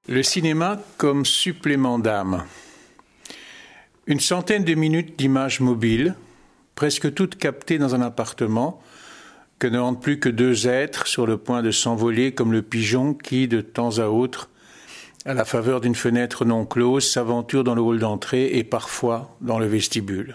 Le cinéma comme supplément d'âme. Une centaine de minutes d'images mobiles, presque toutes captées dans un appartement, que ne hantent plus que deux êtres sur le point de s'envoler comme le pigeon qui, de temps à autre, à la faveur d'une fenêtre non close, s'aventure dans le hall d'entrée et parfois dans le vestibule.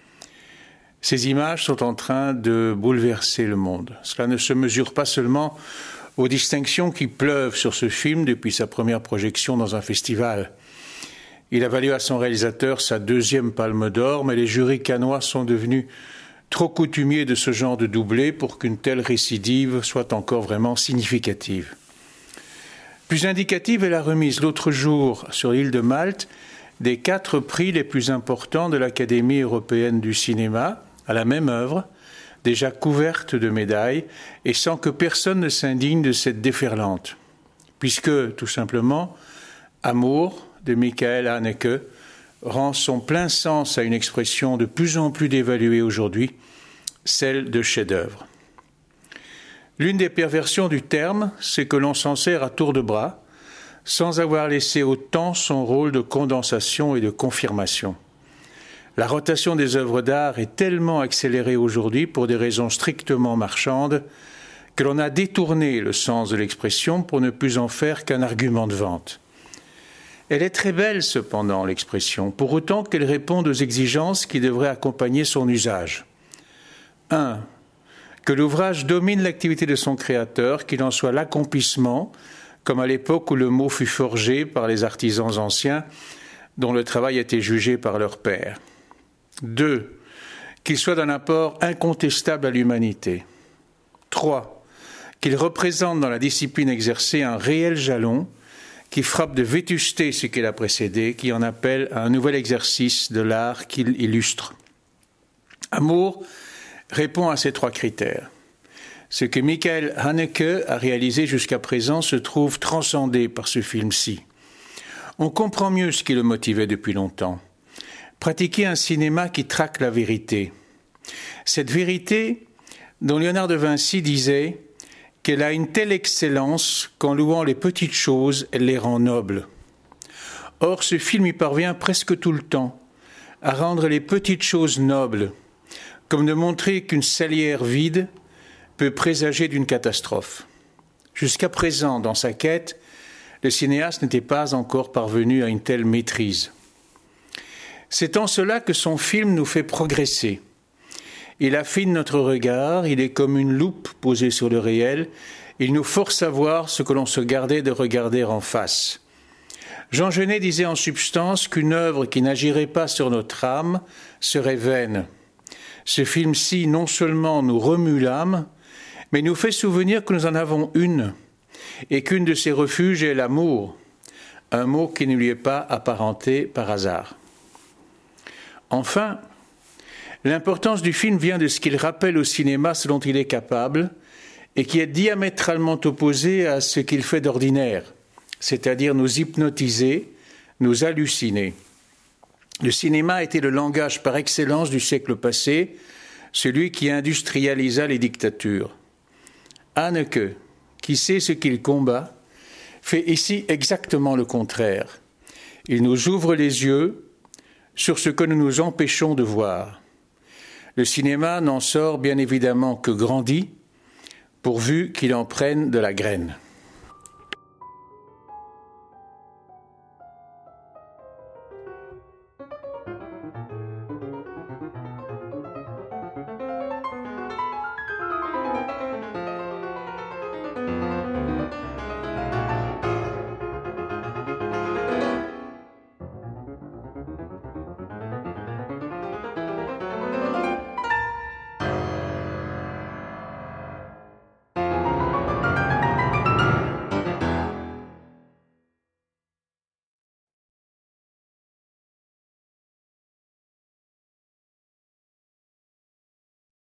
Ces images sont en train de bouleverser le monde. Cela ne se mesure pas seulement aux distinctions qui pleuvent sur ce film depuis sa première projection dans un festival. Il a valu à son réalisateur sa deuxième Palme d'Or, mais les jurys cannois sont devenus trop coutumiers de ce genre de doublé pour qu'une telle récidive soit encore vraiment significative. Plus indicative est la remise l'autre jour sur l'île de Malte des 4 prix les plus importants de l'Académie européenne du cinéma à la même œuvre, déjà couverte de médailles et sans que personne ne s'indigne de cette déferlante. Puisque, tout simplement, Amour de Michael Haneke rend son plein sens à une expression de plus en plus dévaluée aujourd'hui, celle de chef-d'œuvre. L'une des perversions du terme, c'est que l'on s'en sert à tour de bras, sans avoir laissé au temps son rôle de condensation et de confirmation. La rotation des œuvres d'art est tellement accélérée aujourd'hui pour des raisons strictement marchandes que l'on a détourné le sens de l'expression pour ne plus en faire qu'un argument de vente. Elle est très belle cependant, l'expression, pour autant qu'elle réponde aux exigences qui devraient accompagner son usage. 1. Que l'ouvrage domine l'activité de son créateur, qu'il en soit l'accomplissement, comme à l'époque où le mot fut forgé par les artisans anciens, dont le travail était jugé par leur père. 2. Qu'il soit d'un apport incontestable à l'humanité. 3. Qu'il représente dans la discipline exercée un réel jalon qui frappe de vétusté ce qu'il a précédé, qui en appelle à un nouvel exercice de l'art qu'il illustre. Amour répond à ces 3 critères. Ce que Michael Haneke a réalisé jusqu'à présent se trouve transcendé par ce film-ci. On comprend mieux ce qui le motivait depuis longtemps. Pratiquer un cinéma qui traque la vérité. Cette vérité dont Léonard de Vinci disait qu'elle a une telle excellence qu'en louant les petites choses, elle les rend nobles. Or, ce film y parvient presque tout le temps, à rendre les petites choses nobles, comme de montrer qu'une salière vide peut présager d'une catastrophe. Jusqu'à présent, dans sa quête, le cinéaste n'était pas encore parvenu à une telle maîtrise. C'est en cela que son film nous fait progresser. Il affine notre regard, il est comme une loupe posée sur le réel, il nous force à voir ce que l'on se gardait de regarder en face. Jean Genet disait en substance qu'une œuvre qui n'agirait pas sur notre âme serait vaine. Ce film-ci non seulement nous remue l'âme, mais nous fait souvenir que nous en avons une, et qu'une de ses refuges est l'amour, un mot qui ne lui est pas apparenté par hasard. Enfin, l'importance du film vient de ce qu'il rappelle au cinéma ce dont il est capable et qui est diamétralement opposé à ce qu'il fait d'ordinaire, c'est-à-dire nous hypnotiser, nous halluciner. Le cinéma était le langage par excellence du siècle passé, celui qui industrialisa les dictatures. Haneke, qui sait ce qu'il combat, fait ici exactement le contraire. Il nous ouvre les yeux sur ce que nous nous empêchons de voir. Le cinéma n'en sort bien évidemment que grandi, pourvu qu'il en prenne de la graine.